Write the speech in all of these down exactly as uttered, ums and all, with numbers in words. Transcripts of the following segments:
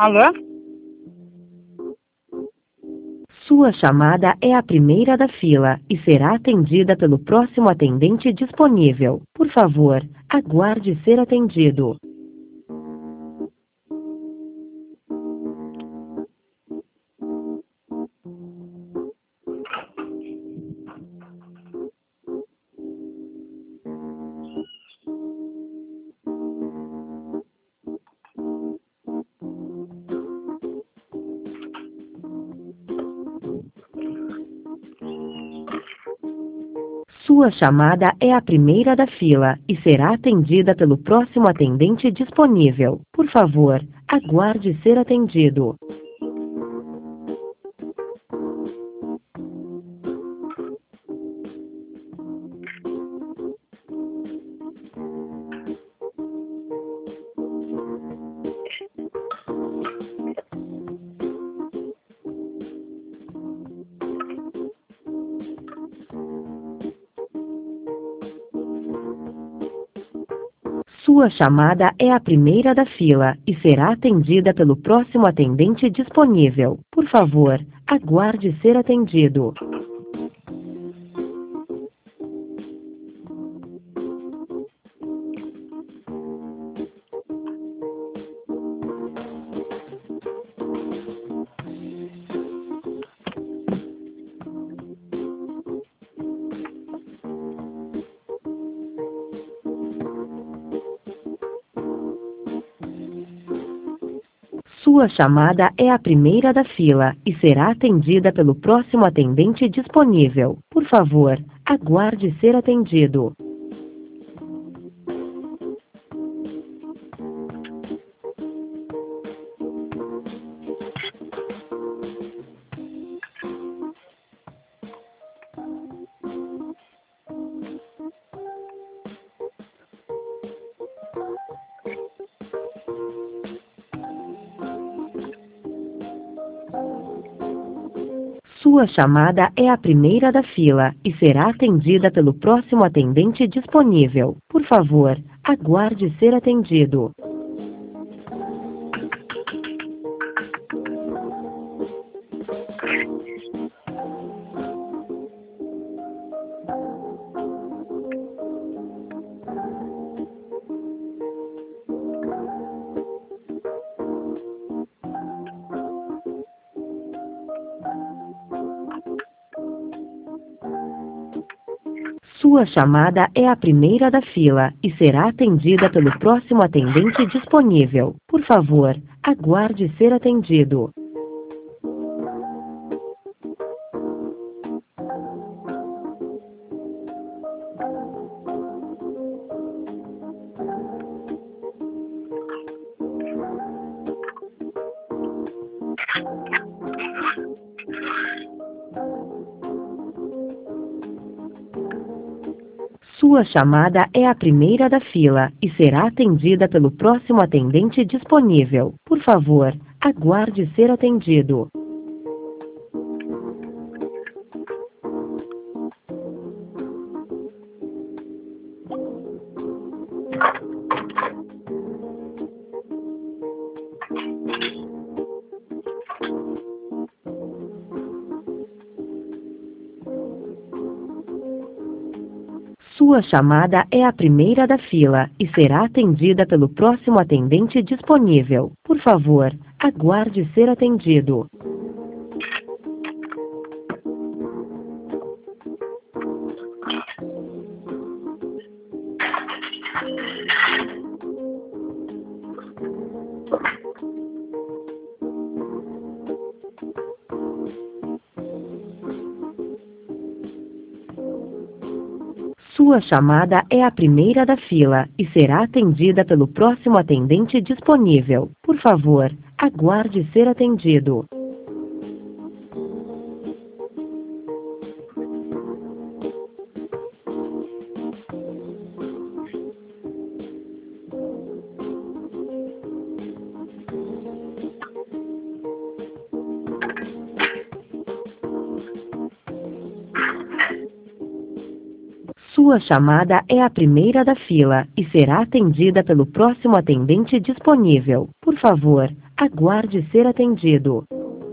Alô? Sua chamada é a primeira da fila e será atendida pelo próximo atendente disponível. Por favor, aguarde ser atendido. Sua chamada é a primeira da fila e será atendida pelo próximo atendente disponível. Por favor, aguarde ser atendido. Sua chamada é a primeira da fila e será atendida pelo próximo atendente disponível. Por favor, aguarde ser atendido. Sua chamada é a primeira da fila e será atendida pelo próximo atendente disponível. Por favor, aguarde ser atendido. Sua chamada é a primeira da fila e será atendida pelo próximo atendente disponível. Por favor, aguarde ser atendido. Sua chamada é a primeira da fila e será atendida pelo próximo atendente disponível. Por favor, aguarde ser atendido. Sua chamada é a primeira da fila e será atendida pelo próximo atendente disponível. Por favor, aguarde ser atendido. Sua chamada é a primeira da fila e será atendida pelo próximo atendente disponível. Por favor, aguarde ser atendido. Sua chamada é a primeira da fila e será atendida pelo próximo atendente disponível. Por favor, aguarde ser atendido. Sua chamada é a primeira da fila e será atendida pelo próximo atendente disponível. Por favor, aguarde ser atendido.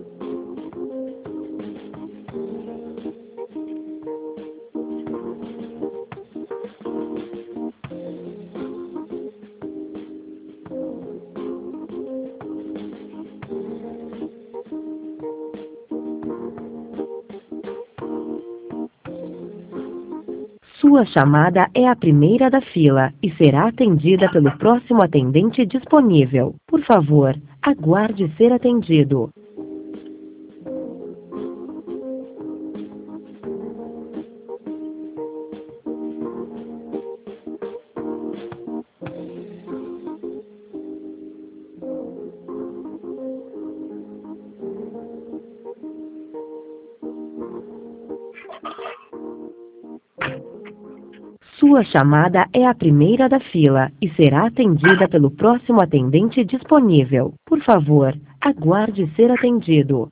Sua chamada é a primeira da fila e será atendida pelo próximo atendente disponível. Por favor, aguarde ser atendido. Sua chamada é a primeira da fila e será atendida pelo próximo atendente disponível. Por favor, aguarde ser atendido.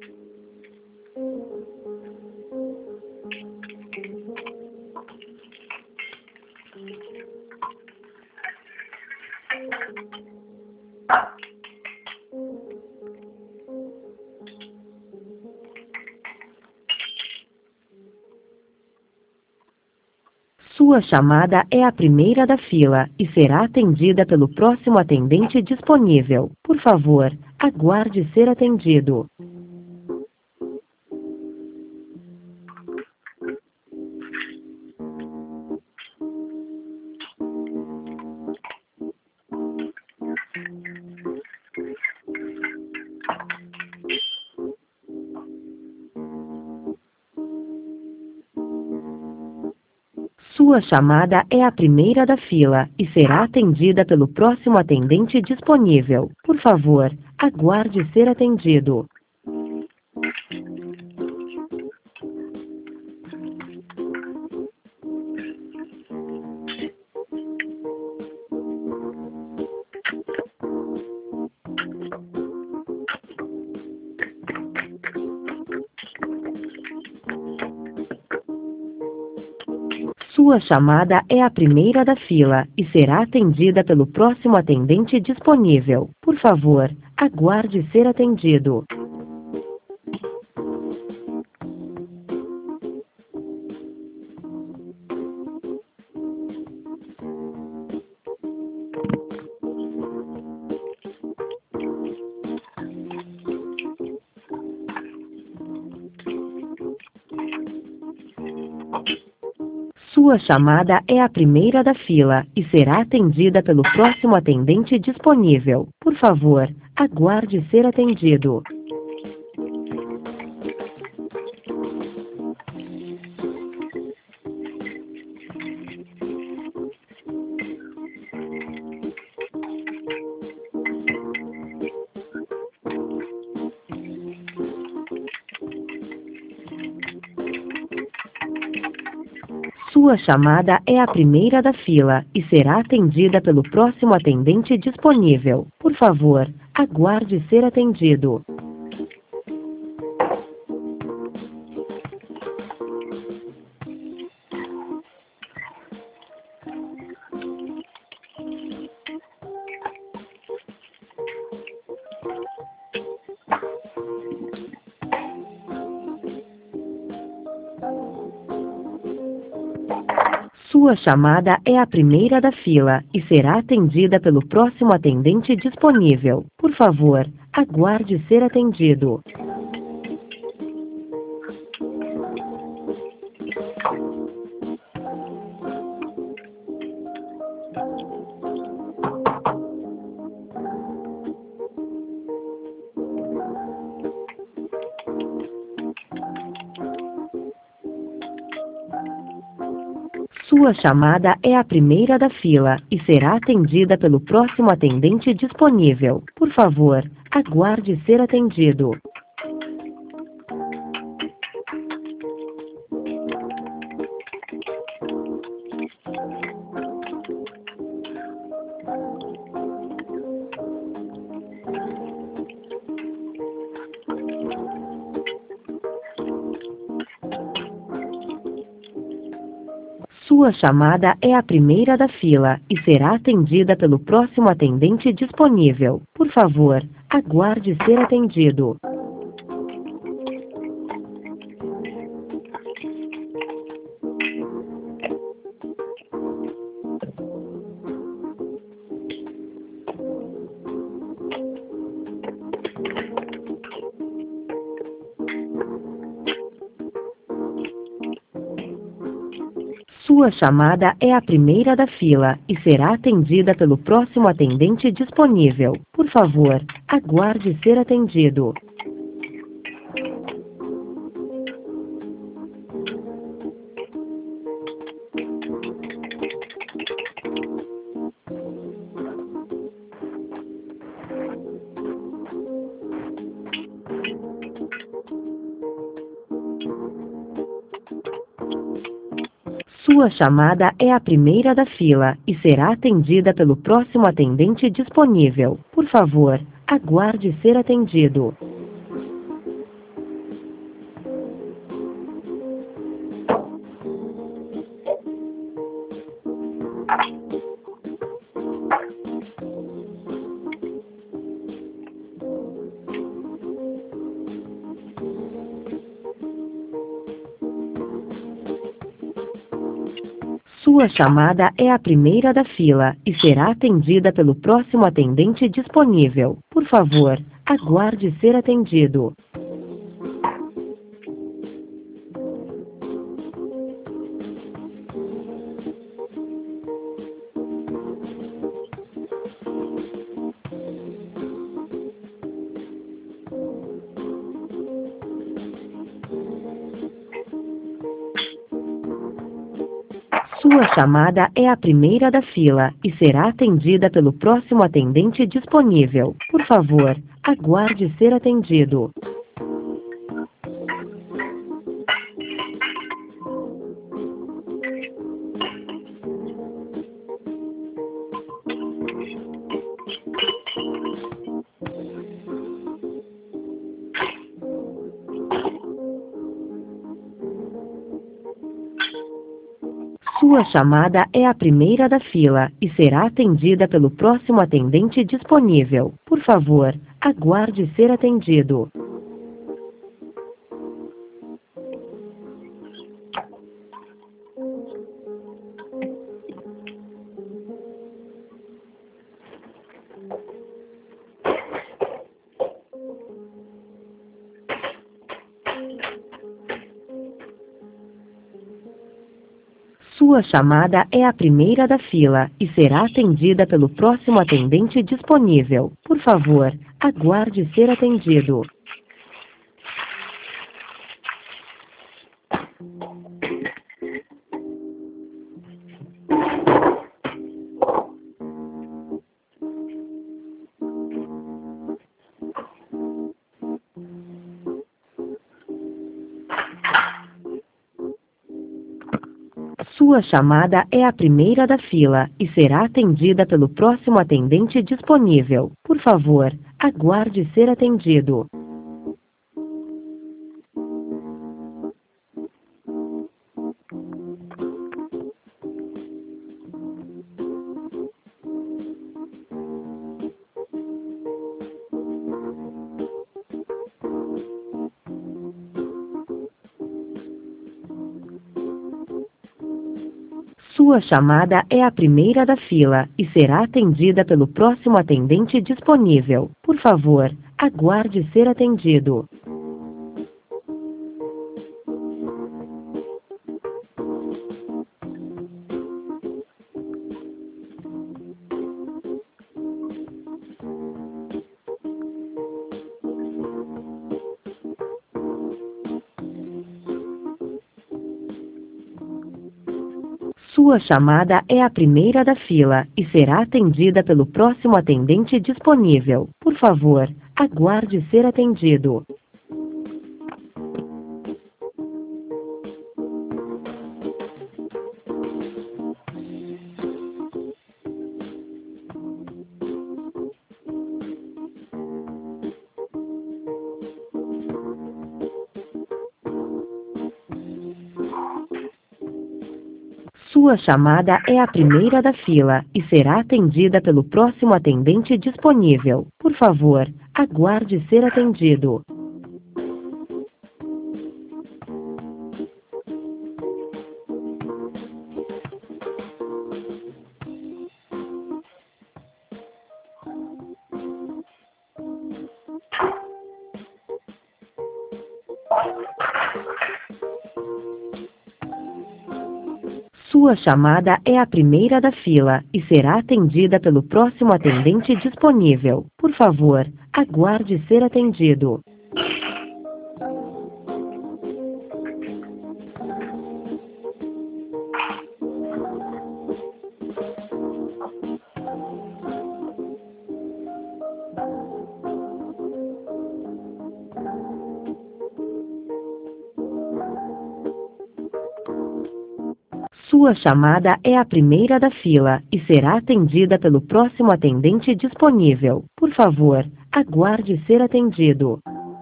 Sua chamada é a primeira da fila e será atendida pelo próximo atendente disponível. Por favor, aguarde ser atendido. Sua chamada é a primeira da fila e será atendida pelo próximo atendente disponível. Por favor, aguarde ser atendido. Sua chamada é a primeira da fila e será atendida pelo próximo atendente disponível. Por favor, aguarde ser atendido. Sua chamada é a primeira da fila e será atendida pelo próximo atendente disponível. Por favor, aguarde ser atendido. Sua chamada é a primeira da fila e será atendida pelo próximo atendente disponível. Por favor, aguarde ser atendido. Sua chamada é a primeira da fila e será atendida pelo próximo atendente disponível. Por favor, aguarde ser atendido. Sua chamada é a primeira da fila e será atendida pelo próximo atendente disponível. Por favor, aguarde ser atendido. Sua chamada é a primeira da fila e será atendida pelo próximo atendente disponível. Por favor, aguarde ser atendido. Sua chamada é a primeira da fila e será atendida pelo próximo atendente disponível. Por favor, aguarde ser atendido. Sua chamada é a primeira da fila e será atendida pelo próximo atendente disponível. Por favor, aguarde ser atendido. Sua chamada é a primeira da fila e será atendida pelo próximo atendente disponível. Por favor, aguarde ser atendido. Sua chamada é a primeira da fila e será atendida pelo próximo atendente disponível. Por favor, aguarde ser atendido. Sua chamada é a primeira da fila e será atendida pelo próximo atendente disponível. Por favor, aguarde ser atendido. Sua chamada é a primeira da fila e será atendida pelo próximo atendente disponível. Por favor, aguarde ser atendido. Sua chamada é a primeira da fila e será atendida pelo próximo atendente disponível. Por favor, aguarde ser atendido. Sua chamada é a primeira da fila e será atendida pelo próximo atendente disponível. Por favor, aguarde ser atendido. Sua chamada é a primeira da fila e será atendida pelo próximo atendente disponível. Por favor, aguarde ser atendido. Sua chamada é a primeira da fila e será atendida pelo próximo atendente disponível. Por favor, aguarde ser atendido. Sua chamada é a primeira da fila e será atendida pelo próximo atendente disponível. Por favor, aguarde ser atendido. Sua chamada é a primeira da fila e será atendida pelo próximo atendente disponível. Por favor, aguarde ser atendido.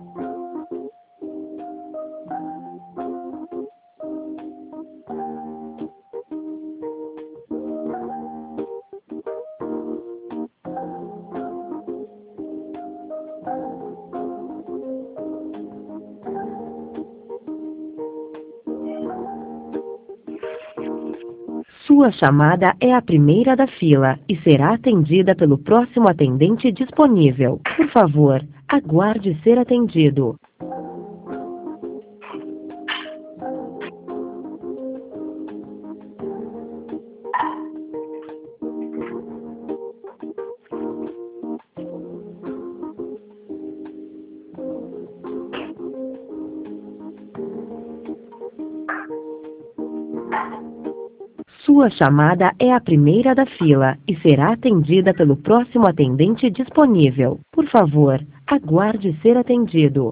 Sua chamada é a primeira da fila e será atendida pelo próximo atendente disponível. Por favor, aguarde ser atendido. Sua chamada é a primeira da fila e será atendida pelo próximo atendente disponível. Por favor, aguarde ser atendido.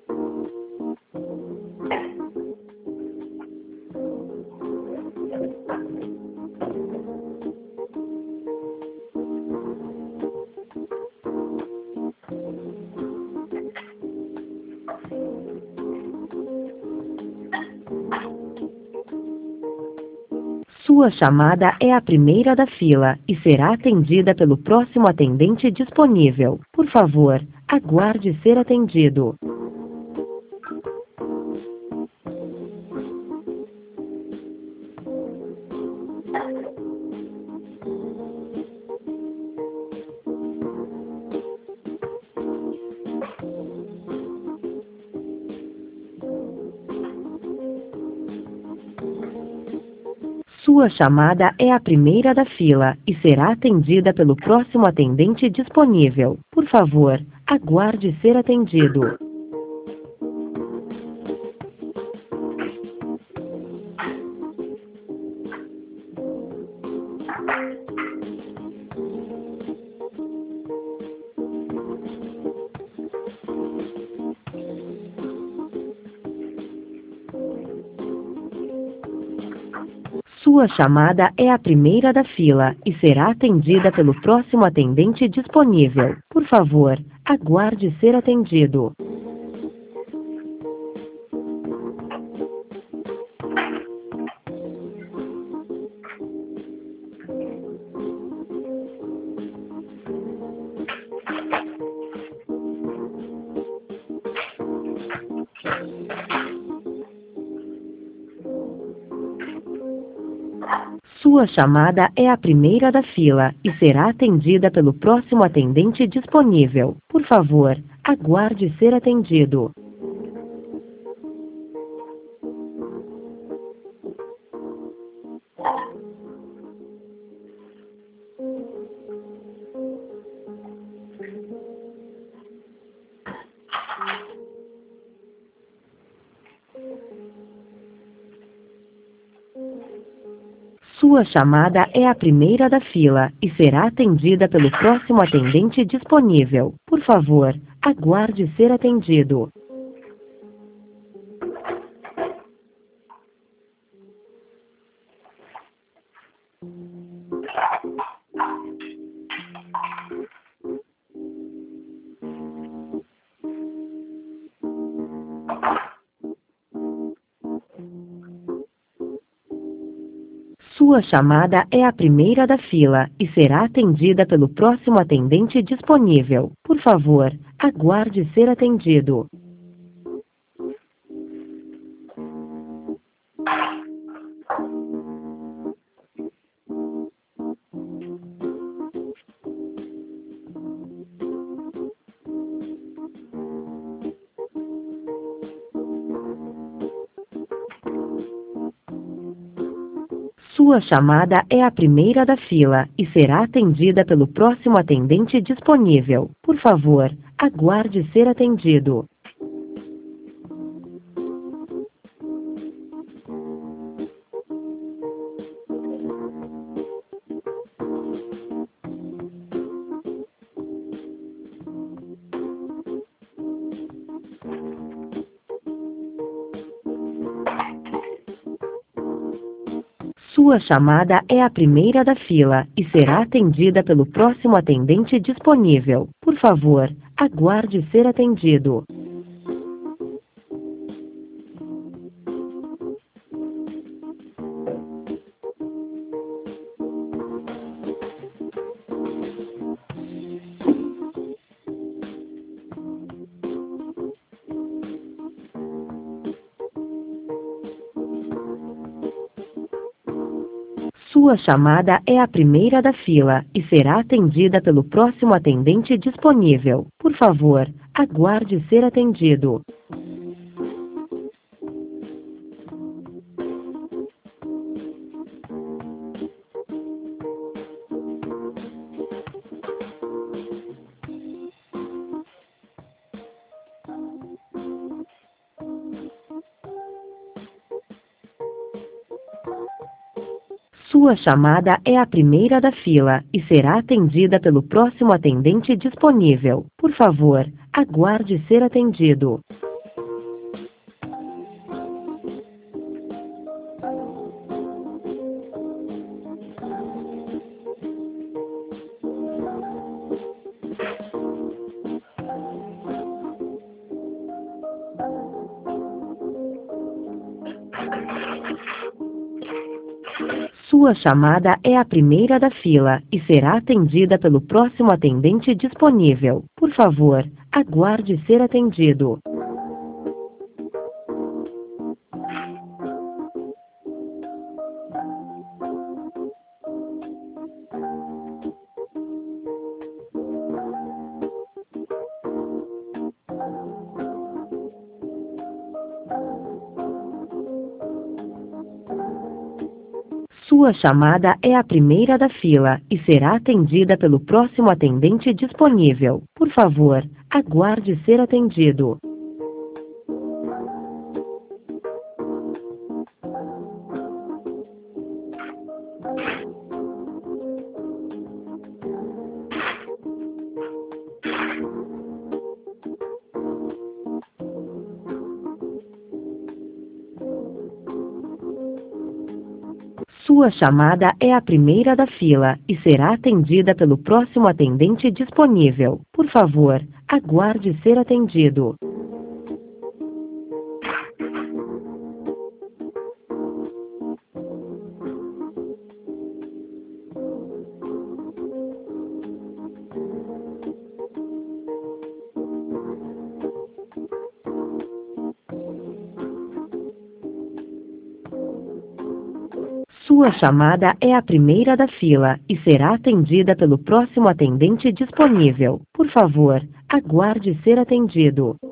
Sua chamada é a primeira da fila e será atendida pelo próximo atendente disponível. Por favor, aguarde ser atendido. Sua chamada é a primeira da fila e será atendida pelo próximo atendente disponível. Por favor, aguarde ser atendido. Sua chamada é a primeira da fila e será atendida pelo próximo atendente disponível. Por favor, aguarde ser atendido. Sua chamada é a primeira da fila e será atendida pelo próximo atendente disponível. Por favor, aguarde ser atendido. Sua chamada é a primeira da fila e será atendida pelo próximo atendente disponível. Por favor, aguarde ser atendido. Sua chamada é a primeira da fila e será atendida pelo próximo atendente disponível. Por favor, aguarde ser atendido. Sua chamada é a primeira da fila e será atendida pelo próximo atendente disponível. Por favor, aguarde ser atendido. Sua chamada é a primeira da fila e será atendida pelo próximo atendente disponível. Por favor, aguarde ser atendido. Sua chamada é a primeira da fila e será atendida pelo próximo atendente disponível. Por favor, aguarde ser atendido. Sua chamada é a primeira da fila e será atendida pelo próximo atendente disponível. Por favor, aguarde ser atendido. Sua chamada é a primeira da fila e será atendida pelo próximo atendente disponível. Por favor, aguarde ser atendido. Sua chamada é a primeira da fila e será atendida pelo próximo atendente disponível. Por favor, aguarde ser atendido. Sua chamada é a primeira da fila e será atendida pelo próximo atendente disponível. Por favor, aguarde ser atendido. Sua chamada é a primeira da fila e será atendida pelo próximo atendente disponível. Por favor, aguarde ser atendido.